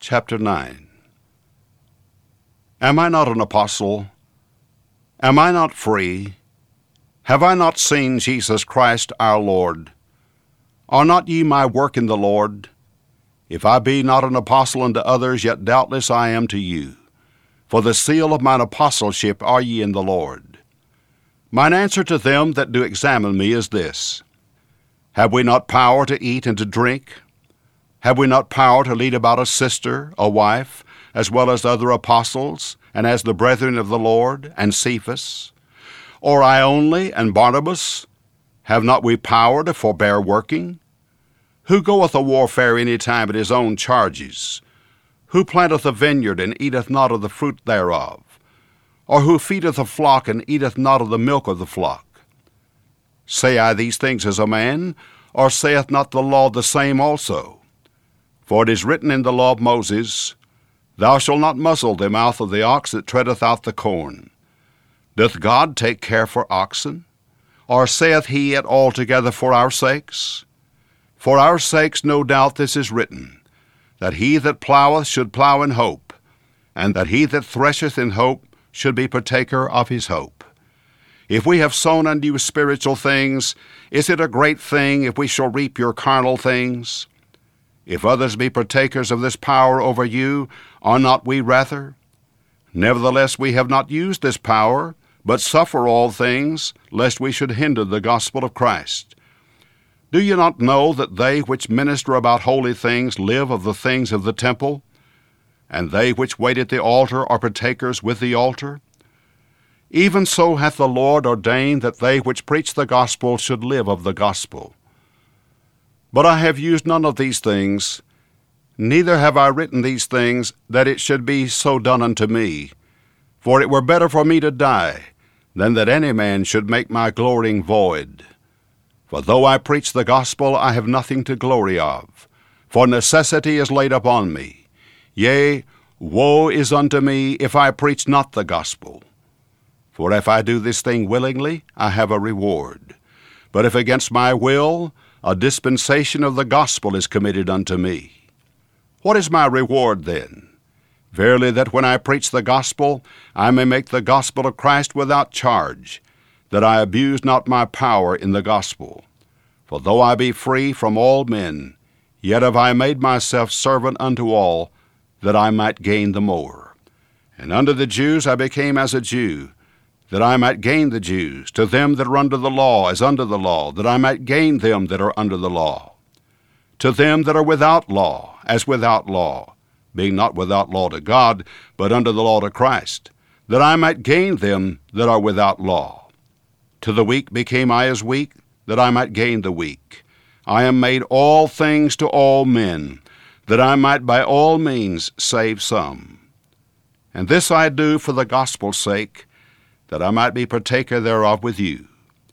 Chapter 9. Am I not an apostle? Am I not free? Have I not seen Jesus Christ our Lord? Are not ye my work in the Lord? If I be not an apostle unto others, yet doubtless I am to you. For the seal of mine apostleship are ye in the Lord. Mine answer to them that do examine me is this: Have we not power to eat and to drink? Have we not power to lead about a sister, a wife, as well as other apostles, and as the brethren of the Lord, and Cephas? Or I only, and Barnabas? Have not we power to forbear working? Who goeth a warfare any time at his own charges? Who planteth a vineyard, and eateth not of the fruit thereof? Or who feedeth a flock, and eateth not of the milk of the flock? Say I these things as a man, or saith not the law the same also? For it is written in the law of Moses, Thou shalt not muzzle the mouth of the ox that treadeth out the corn. Doth God take care for oxen? Or saith he it altogether for our sakes? For our sakes no doubt this is written, that he that ploweth should plow in hope, and that he that thresheth in hope should be partaker of his hope. If we have sown unto you spiritual things, is it a great thing if we shall reap your carnal things? If others be partakers of this power over you, are not we rather? Nevertheless we have not used this power, but suffer all things, lest we should hinder the gospel of Christ. Do you not know that they which minister about holy things live of the things of the temple? And they which wait at the altar are partakers with the altar? Even so hath the Lord ordained that they which preach the gospel should live of the gospel. But I have used none of these things, neither have I written these things, that it should be so done unto me. For it were better for me to die, than that any man should make my glorying void. For though I preach the gospel, I have nothing to glory of, for necessity is laid upon me. Yea, woe is unto me if I preach not the gospel. For if I do this thing willingly, I have a reward. But if against my will, a dispensation of the gospel is committed unto me. What is my reward then? Verily that when I preach the gospel, I may make the gospel of Christ without charge, that I abuse not my power in the gospel. For though I be free from all men, yet have I made myself servant unto all, that I might gain the more. And unto the Jews I became as a Jew, that I might gain the Jews, to them that are under the law as under the law, that I might gain them that are under the law. To them that are without law as without law, being not without law to God, but under the law to Christ, that I might gain them that are without law. To the weak became I as weak, that I might gain the weak. I am made all things to all men, that I might by all means save some. And this I do for the gospel's sake, that I might be partaker thereof with you.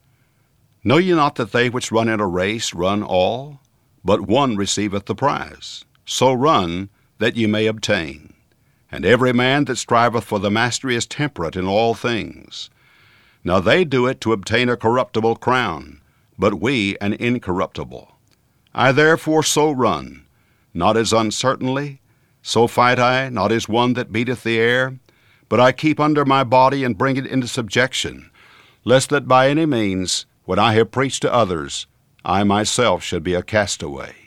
Know ye not that they which run in a race run all, but one receiveth the prize? So run, that ye may obtain. And every man that striveth for the mastery is temperate in all things. Now they do it to obtain a corruptible crown, but we an incorruptible. I therefore so run, not as uncertainly, so fight I, not as one that beateth the air, but I keep under my body and bring it into subjection, lest that by any means, when I have preached to others, I myself should be a castaway.